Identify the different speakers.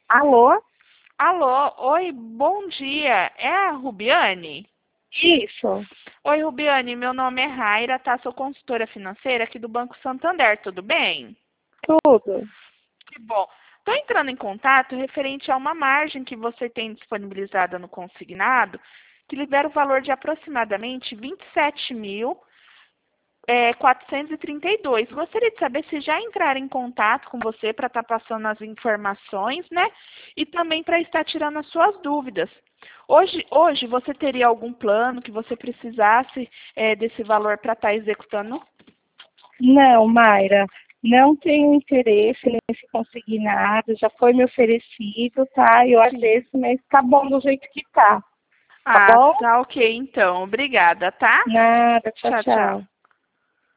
Speaker 1: Alô?
Speaker 2: Alô, oi, bom dia. É a Rubiane?
Speaker 1: Isso,
Speaker 2: Oi, Rubiane, meu nome é Raira, tá? Sou consultora financeira aqui do Banco Santander, tudo bem?
Speaker 1: tudo.
Speaker 2: Que bom. Estou entrando em contato referente a uma margem que você tem disponibilizada no consignado, que libera o valor de aproximadamente 27.432. Gostaria de saber se já entraram em contato com você para estar passando as informações, né? E também para estar tirando as suas dúvidas. Hoje você teria algum plano que você precisasse desse valor para estar executando?
Speaker 1: Não, Mayra, não tenho interesse nesse consignado, já foi me oferecido, tá? Eu
Speaker 2: Sim.
Speaker 1: agradeço, mas tá bom do jeito que tá
Speaker 2: Ah,
Speaker 1: bom?
Speaker 2: tá ok então. Obrigada, tá?
Speaker 1: Nada, tchau,
Speaker 2: Tchau, tchau.
Speaker 1: tchau.